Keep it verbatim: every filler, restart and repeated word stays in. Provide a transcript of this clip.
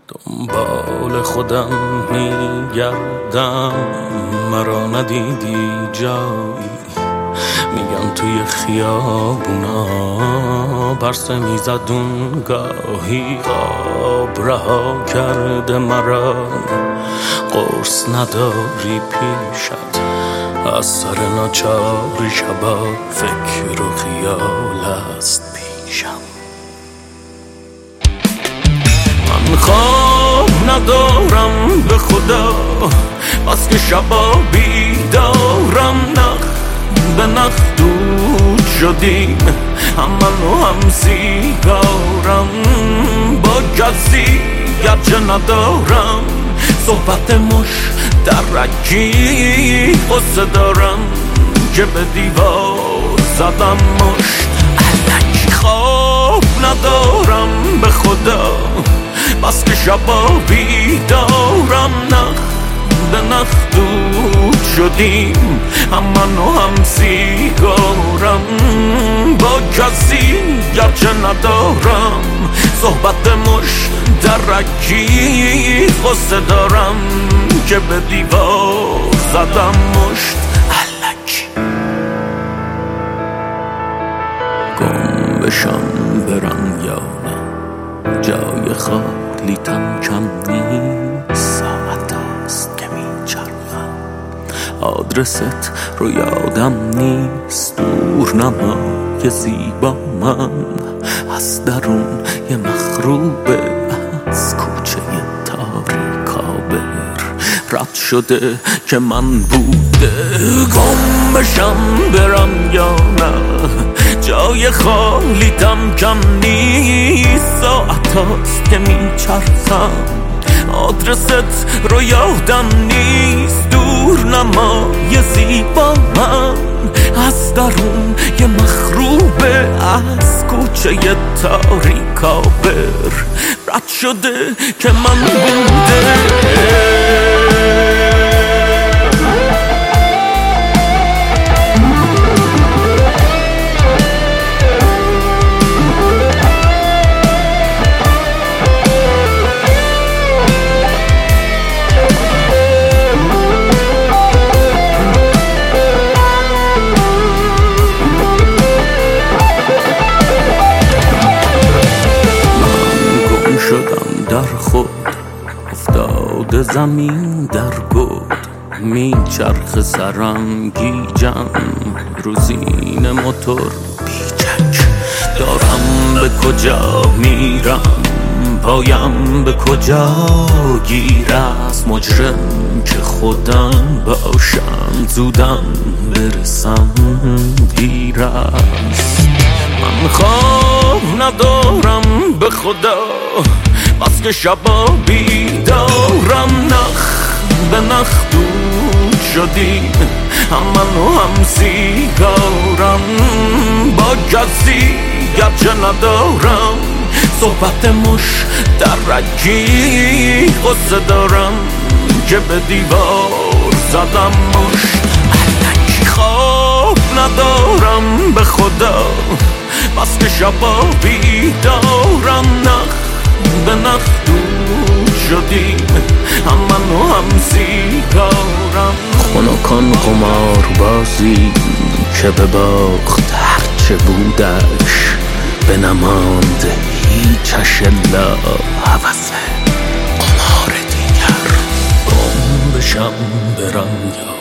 دنبال خودم میگردم، مرا ندیدی جایی. میگن توی خیابونا پرسه میزد اون گاهی، خواب رها کرده مرا، قرص نداری پیشت، از سر ناچاری شبا فکر و خیال است پیشم. من خواب ندارم به خدا، بس که شبا بیدارم، نخ به نخ دود شدیم، هم من و هم سیگارم، با کسی گرچه ندارم صحبت مش درکی، قصه دارم که به دیوار زدم مشت الکی. خواب ندارم به خدا، بس که شبا بیدارم، نخ به نخ دود شدیم، هم من و هم سیگارم، با کسی گرچه ندارم صحبت مش درکی، قصه دارم که به دیوار زدم مشت الکی. گم بشم برم یا نه، جای خالی تم کم نیست، ساعت است که میچرخم، آدرست رو یادم نیست، دور نمای زیبا من از درون یه مخروبه، از کوچه تاریکابر رد شده که من بوده. گم بشم برم یا نه، جای خالی تم کم نیست، ساعت هاست که میچرخم، آدرست رو یادم نیست، دور نمای زیبا من از درون یه مخروبه، از کوچه تاریکابر رد شده که من بوده. شدم در خود افتاده زمین در گود، میچرخ سرم گیجم، روزین موتور بیچک، دارم به کجا میرم، پایم به کجا گیر است، مجرم که خودم باشم، زودم برسم دیر است. من خواب ندارم به خدا، بس که شبا بیدارم، نخ به نخ دود شدیم، هم من و هم سیگارم، با کسی گرچه ندارم صحبت مش درکی، قصه دارم که به دیوار زدم مشت الکی. خواب ندارم به خدا، بس که شبا بیدارم، نخ به نخ دود شدیم، هم من و هم سیگارم. خنکان قمار بازی که به باخت هرچه بودش، به نماند هیچش الا هوس قمار دیگر. گم بشم برم یا